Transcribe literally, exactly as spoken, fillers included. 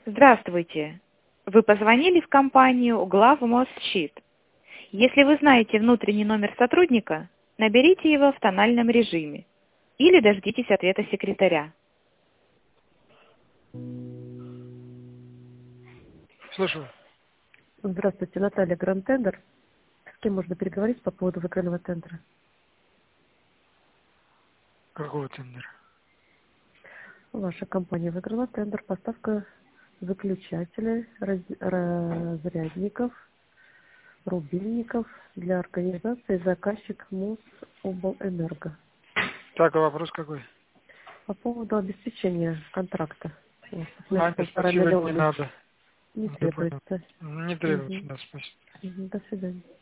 Здравствуйте. Вы позвонили в компанию Главмостщит. Если вы знаете внутренний номер сотрудника, наберите его в тональном режиме или дождитесь ответа секретаря. Слушаю. Здравствуйте, Наталья, Гранд Тендер. С кем можно переговорить по поводу выигранного тендера? Какого тендера? Ваша компания выиграла тендер поставка выключателей, раз- разрядников, рубильников для организации заказчик Мособлэнерго. Так, а вопрос какой? По поводу обеспечения контракта. Вот, А, на нет, полтора спасибо, не миллиона. надо. Не Я понял. требуется. Не требуется, Мгм. да, спасибо. Мгм. До свидания.